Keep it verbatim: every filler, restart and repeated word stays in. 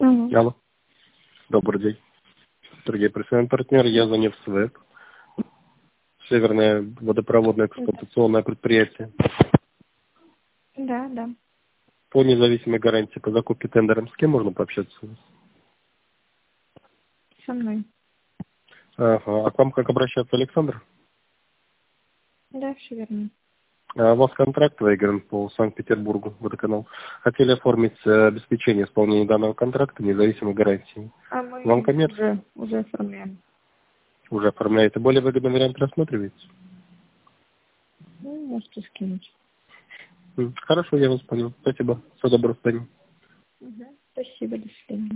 Угу. Алло. Добрый день. Сергей, профессиональный партнер, я за Нефтсвет. Северное водопроводное эксплуатационное предприятие. Да, да. По независимой гарантии по закупке тендером с кем можно пообщаться? Со мной. Ага. А к вам как обращаться, Александр? Да, все верно. А у вас контракт выигран по Санкт-Петербургу, водоканал. Хотели оформить э, обеспечение исполнения данного контракта независимой гарантии. А мы Вам коммерц уже, уже оформляем. уже оформляете. Более выгодный вариант рассматриваете? Ну, можете скинуть. М, Хорошо, я вас понял. Спасибо. Всего доброго, до свидания. Угу. Спасибо, до свидания.